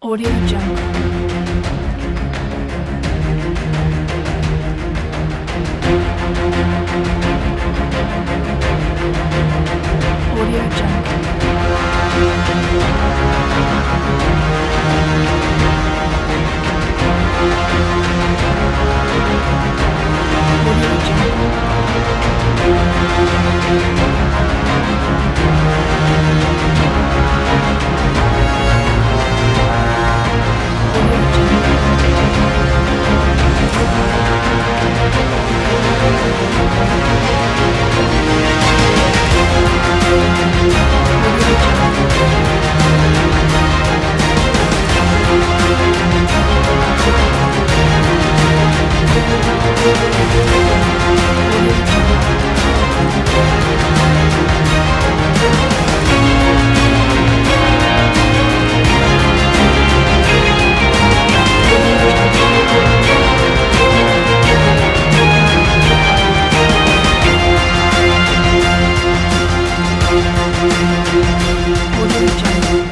Audio Jungle. Audio Jungle. Audio Jungle. Audio Jungle. Audio Jungle. Audio Jungle. Audio Jungle.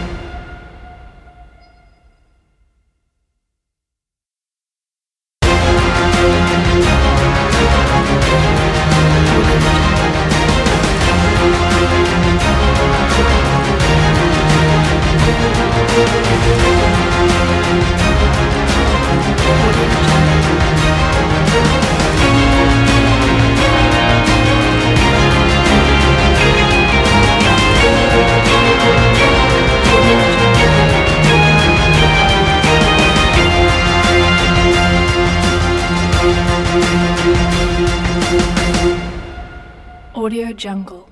Audio Jungle. Audio Jungle. Audio Jungle. Audio Jungle.